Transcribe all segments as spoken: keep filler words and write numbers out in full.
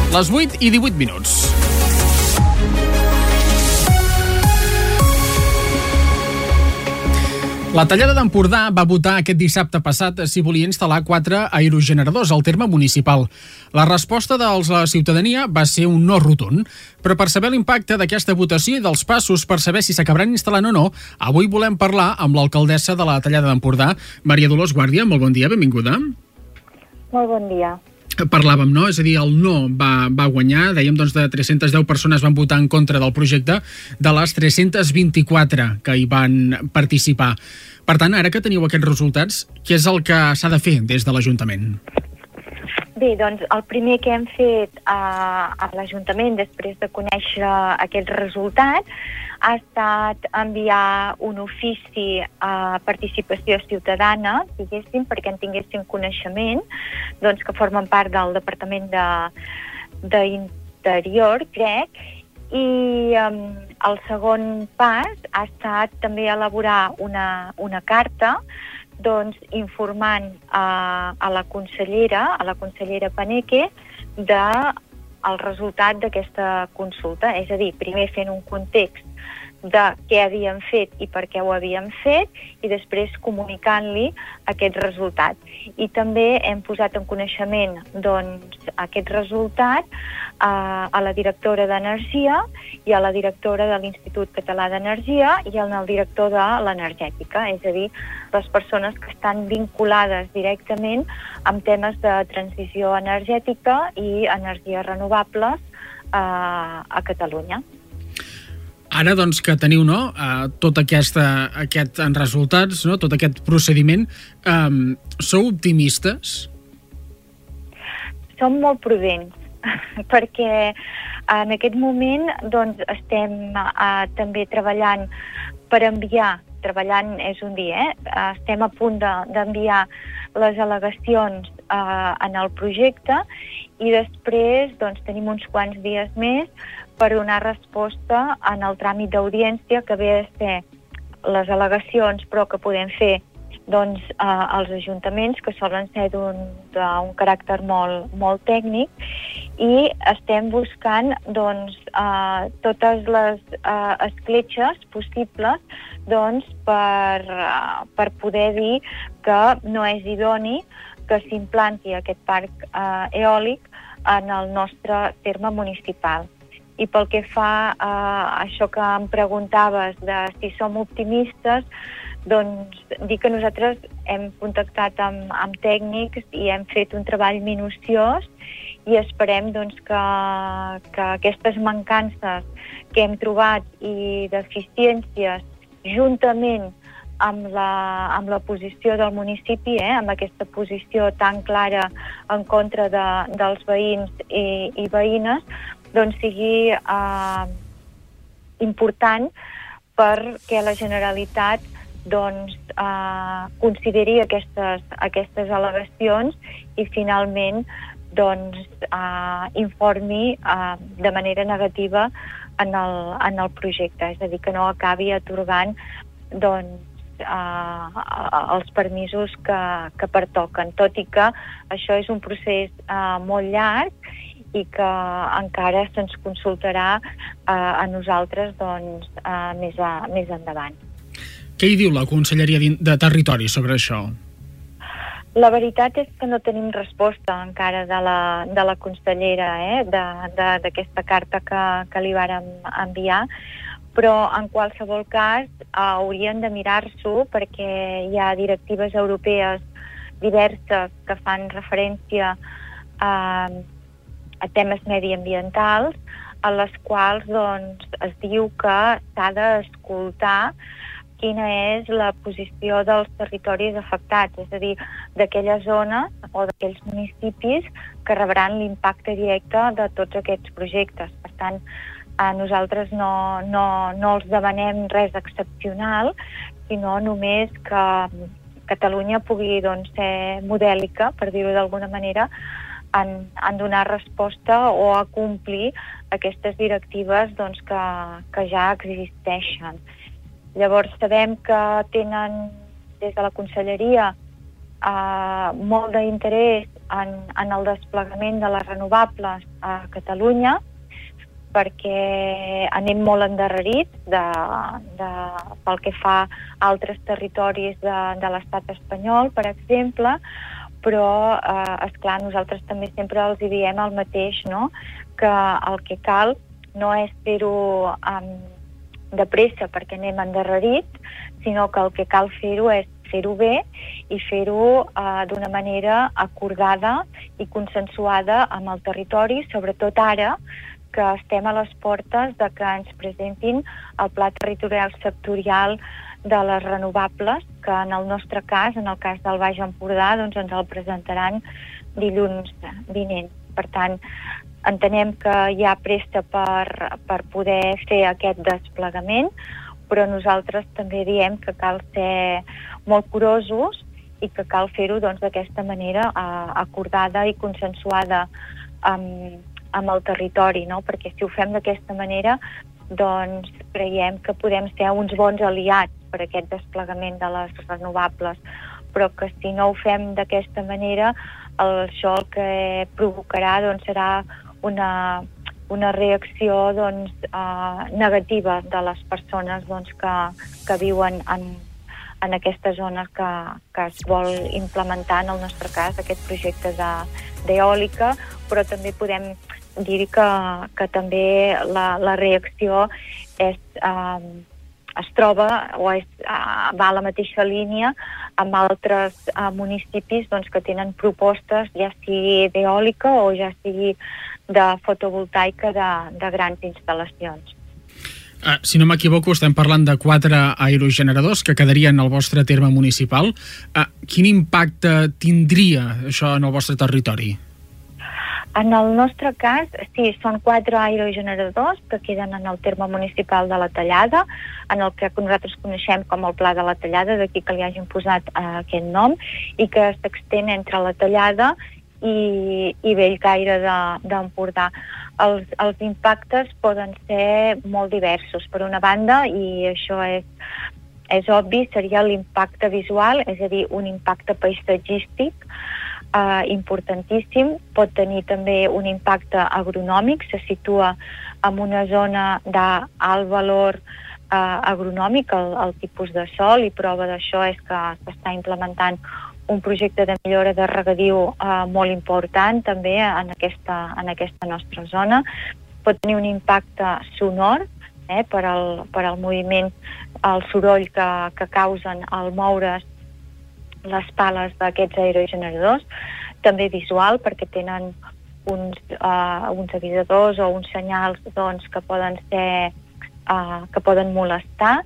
Les vuit i divuit minuts. La Tallada d'Empordà va votar aquest dissabte passat si volia instal·lar quatre aerogeneradors al terme municipal. La resposta de la ciutadania va ser un no rotund. Però per saber l'impacte d'aquesta votació i dels passos per saber si s'acabaran instal·lant o no, avui volem parlar amb l'alcaldessa de la Tallada d'Empordà, Maria Dolors Guàrdia. Molt bon dia, benvinguda. Molt bon dia. Parlàvem, no? És a dir, el no va, va guanyar. Dèiem doncs, de tres-centes deu persones van votar en contra del projecte, de les tres-centes vint-i-quatre que hi van participar. Per tant, ara que teniu aquests resultats, què és el que s'ha de fer des de l'Ajuntament? Bé, doncs el primer que hem fet a, a l'Ajuntament després de conèixer aquest resultat ha estat enviar un ofici a participació ciutadana, diguéssim, perquè en tinguéssim coneixement, doncs que formen part del Departament de, d'Interior, crec, i um, el segon pas ha estat també elaborar una, una carta doncs, informant a, a la consellera, a la consellera Paneque, de el resultat d'aquesta consulta. És a dir, primer fent un context de què havíem fet i per què ho havíem fet i després comunicant-li aquest resultat. I també hem posat en coneixement doncs, aquest resultat a, a la directora d'Energia i a la directora de l'Institut Català d'Energia i al director de l'Energètica, és a dir, les persones que estan vinculades directament amb temes de transició energètica i energies renovables a, a Catalunya. Ara, doncs, que teniu no, uh, tot aquesta, aquest resultats, no, tot aquest procediment, um, sou optimistes? Som molt prudents, perquè en aquest moment doncs, estem uh, també treballant per enviar, treballant és un dia, eh? estem a punt de, d'enviar les al·legacions uh, en el projecte i després doncs, tenim uns quants dies més per donar resposta en el tràmit d'audiència que ve a ser les al·legacions però que podem fer doncs, eh, als ajuntaments que solen ser d'un, d'un caràcter molt, molt tècnic i estem buscant doncs, eh, totes les eh, escletxes possibles doncs, per, eh, per poder dir que no és idoni que s'implanti aquest parc eh, eòlic en el nostre terme municipal. I pel que fa a això que em preguntaves de si som optimistes, doncs dir que nosaltres hem contactat amb, amb tècnics i hem fet un treball minuciós i esperem doncs, que, que aquestes mancances que hem trobat i deficiències juntament amb la, amb la posició del municipi, eh, amb aquesta posició tan clara en contra de, dels veïns i, i veïnes, doncs sigui eh, important perquè la Generalitat doncs, eh, consideri aquestes, aquestes al·legacions i finalment doncs, eh, informi eh, de manera negativa en el, en el projecte, és a dir, que no acabi atorgant doncs, eh, els permisos que, que pertoquen, tot i que això és un procés eh, molt llarg i que encara se'ns consultarà eh, a nosaltres doncs, eh, més, a, més endavant. Què hi diu la Conselleria de Territori sobre això? La veritat és que no tenim resposta encara de la, de la consellera eh, de, de, d'aquesta carta que, que li vàrem enviar, però en qualsevol cas eh, haurien de mirar-s'ho perquè hi ha directives europees diverses que fan referència a a temes mediambientals, a les quals doncs, es diu que s'ha d'escoltar quina és la posició dels territoris afectats, és a dir, d'aquelles zones o d'aquells municipis que rebran l'impacte directe de tots aquests projectes. Per tant, a nosaltres no, no, no els demanem res excepcional, sinó només que Catalunya pugui doncs, ser modèlica, per dir-ho d'alguna manera, En, en donar resposta o a complir aquestes directives doncs, que, que ja existeixen. Llavors sabem que tenen des de la Conselleria eh, molt d'interès en, en el desplegament de les renovables a Catalunya, perquè anem molt endarrerits de, de, pel que fa a altres territoris de, de l'estat espanyol, per exemple, però, eh, esclar, nosaltres també sempre els hi diem el mateix, no? Que el que cal no és fer-ho um, de pressa perquè anem endarrerits, sinó que el que cal fer-ho és fer-ho bé i fer-ho uh, d'una manera acordada i consensuada amb el territori, sobretot ara que estem a les portes de que ens presentin el Pla Territorial Sectorial de les renovables, que en el nostre cas, en el cas del Baix Empordà, doncs ens el presentaran dilluns vinent. Per tant, entenem que hi ha pressa per, per poder fer aquest desplegament, però nosaltres també diem que cal ser molt curosos i que cal fer-ho doncs, d'aquesta manera eh, acordada i consensuada amb, amb el territori, no? Perquè si ho fem d'aquesta manera, doncs creiem que podem ser uns bons aliats per aquest desplegament de les renovables, però que si no ho fem d'aquesta manera, el, això el que provocarà doncs, serà una, una reacció doncs, eh, negativa de les persones doncs, que, que viuen en, en aquesta zona que, que es vol implementar, en el nostre cas, aquest projecte d'eòlica, però també podem dir que, que també la, la reacció és, eh, es troba o és, eh, va a la mateixa línia amb altres eh, municipis doncs, que tenen propostes, ja sigui d'eòlica o ja sigui de fotovoltaica de, de grans instal·lacions. Uh, si no m'equivoco, estem parlant de quatre aerogeneradors que quedarien al vostre terme municipal. Uh, quin impacte tindria això en el vostre territori? En el nostre cas, sí, són quatre aerogeneradors que queden en el terme municipal de la Tallada, en el que nosaltres coneixem com el Pla de la Tallada, d'aquí que li hagin posat eh, aquest nom, i que s'extén entre la Tallada i, i Bellcaire d'Empordà. Els, els impactes poden ser molt diversos. Per una banda, i això és, és obvi, seria l'impacte visual, és a dir, un impacte paisatgístic, Uh, importantíssim. Pot tenir també un impacte agronòmic, se situa en una zona d'alt valor uh, agronòmic, el, el tipus de sòl, i prova d'això és que s'està implementant un projecte de millora de regadiu uh, molt important també en aquesta, en aquesta nostra zona. Pot tenir un impacte sonor, eh, per, al, per al moviment, el soroll que, que causen al moure's les pales d'aquests aerogeneradors, també visual, perquè tenen uns, uh, uns avisadors o uns senyals doncs, que poden ser uh, que poden molestar,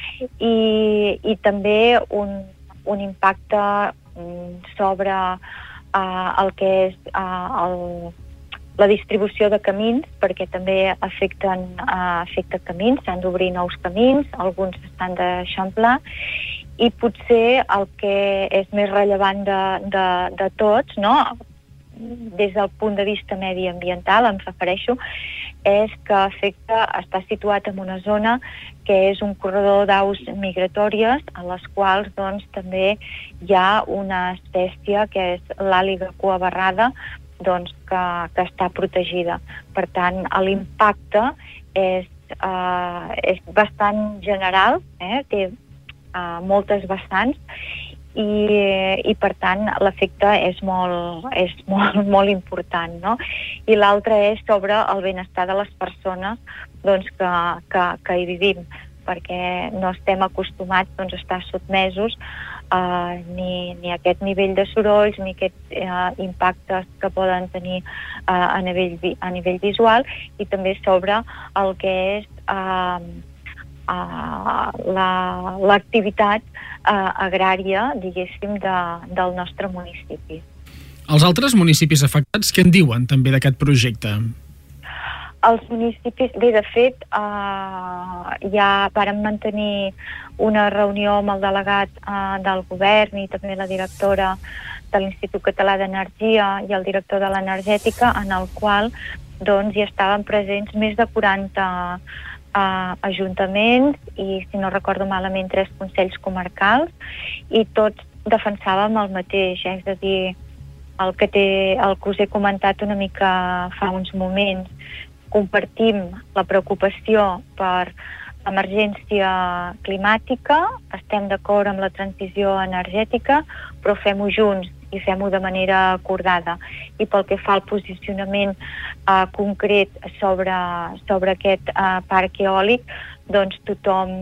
i, i també un, un impacte um, sobre uh, el que és uh, el, la distribució de camins, perquè també afecten uh, afecta camins, s'han d'obrir nous camins, alguns s'han d'eixamplar, i potser el que és més rellevant de, de, de tots, no? Des del punt de vista mediambiental, em refereixo, és que afecta, està situat en una zona que és un corredor d'aus migratòries, a les quals doncs, també hi ha una espècie que és l'àliga cuabarrada, doncs, que, que està protegida. Per tant, l'impacte és, eh, és bastant general, eh? Té Uh, moltes vessants i, i per tant l'efecte és molt, és molt, molt important, no? I l'altre és sobre el benestar de les persones doncs, que, que, que hi vivim, perquè no estem acostumats doncs, a estar sotmesos uh, ni, ni a aquest nivell de sorolls ni a aquests uh, impactes que poden tenir uh, a, nivell, a nivell visual, i també sobre el que és uh, Uh, l'activitat uh, agrària, diguéssim, de, del nostre municipi. Els altres municipis afectats, què en diuen també d'aquest projecte? Els municipis, bé, de fet, uh, ja vàrem mantenir una reunió amb el delegat uh, del govern i també la directora de l'Institut Català d'Energia i el director de l'Energètica, en el qual doncs, hi estaven presents més de quaranta Uh, ajuntaments i, si no recordo malament, tres consells comarcals, i tots defensàvem el mateix, és a dir, el que, té, el que us he comentat una mica fa uns moments. Compartim la preocupació per l'emergència climàtica, estem d'acord amb la transició energètica, però fem-ho junts i fem-ho de manera acordada. I pel que fa al posicionament eh, concret sobre, sobre aquest eh, parc eòlic, doncs tothom,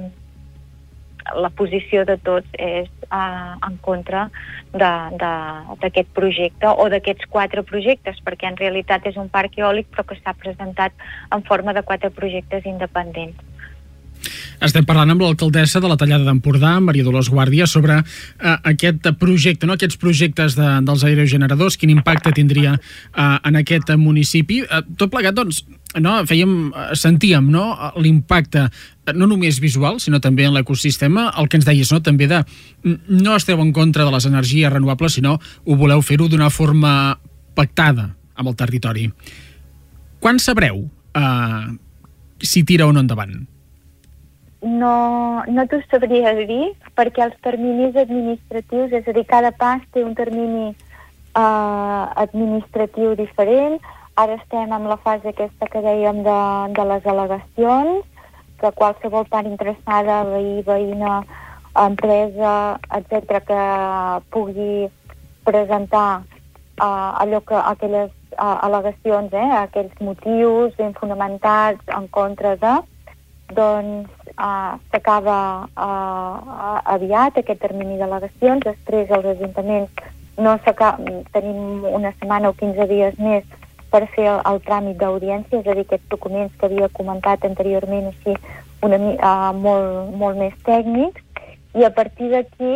la posició de tots és eh, en contra d'aquest projecte o d'aquests quatre projectes, perquè en realitat és un parc eòlic però que s'ha presentat en forma de quatre projectes independents. Estem parlant amb l'alcaldessa de la Tallada d'Empordà, Maria Dolors Guàrdia, sobre eh, aquest projecte, no? Aquests projectes de, dels aerogeneradors, quin impacte tindria eh, en aquest municipi. Eh, tot plegat, doncs, no? Fèiem, sentíem, no? L'impacte no només visual, sinó també en l'ecosistema, el que ens deies, no? També de no esteu en contra de les energies renovables, sinó ho voleu fer-ho d'una forma pactada amb el territori. Quan sabreu eh, si tira o no endavant? No, no t'ho sabria dir, perquè els terminis administratius, és a dir, cada pas té un termini eh, administratiu diferent. Ara estem en la fase aquesta que dèiem de, de les al·legacions, que qualsevol part interessada, veí, veïna, empresa, etcètera, que pugui presentar eh, allò que, aquelles eh, al·legacions, eh, aquells motius ben fonamentats en contra de, doncs uh, s'acaba uh, aviat aquest termini d'al·legacions. Després els ajuntaments no tenim una setmana o quinze dies més per fer el, el tràmit d'audiència, és a dir, aquests documents que havia comentat anteriorment, així una, uh, molt, molt més tècnics, i a partir d'aquí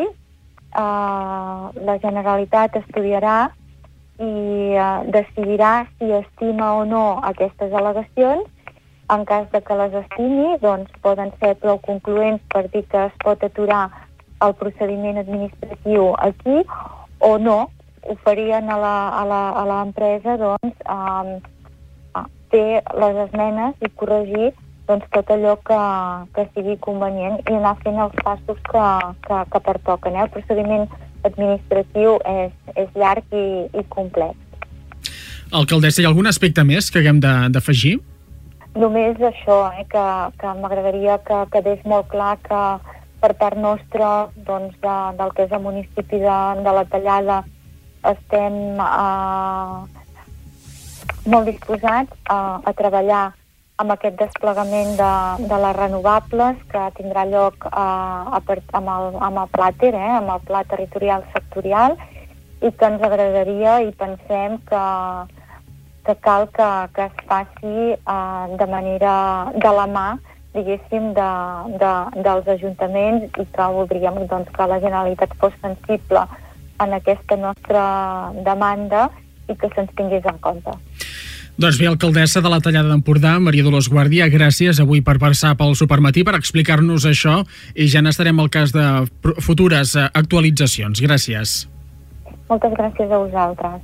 uh, la Generalitat estudiarà i uh, decidirà si estima o no aquestes al·legacions. En cas de que les estimi, doncs poden ser prou concloents per dir que es pot aturar el procediment administratiu aquí, o no, oferien a l'empresa doncs, eh, fer les esmenes i corregir doncs, tot allò que, que sigui convenient i anar fent els passos que, que, que pertoquen. Eh? El procediment administratiu és, és llarg i, i complex. Alcaldessa, hi ha algun aspecte més que haguem d'afegir? Només això, eh, que, que m'agradaria que quedés molt clar que per part nostra, doncs, de, del que és el municipi de, de la Tallada, estem eh, molt disposats a, a treballar amb aquest desplegament de, de les renovables que tindrà lloc eh, a, amb, el, amb el pla T E R, eh, amb el pla territorial sectorial, i que ens agradaria i pensem que que cal que, que es faci uh, de manera de la mà, diguéssim, de, de, dels ajuntaments, i que voldríem doncs, que la Generalitat fos sensible en aquesta nostra demanda i que se'ns tingués en compte. Doncs bé, alcaldessa de la Tallada d'Empordà, Maria Dolors Guàrdia, gràcies avui per passar pel Supermatí, per explicar-nos això, i ja n'estarem al cas de futures actualitzacions. Gràcies. Moltes gràcies a vosaltres.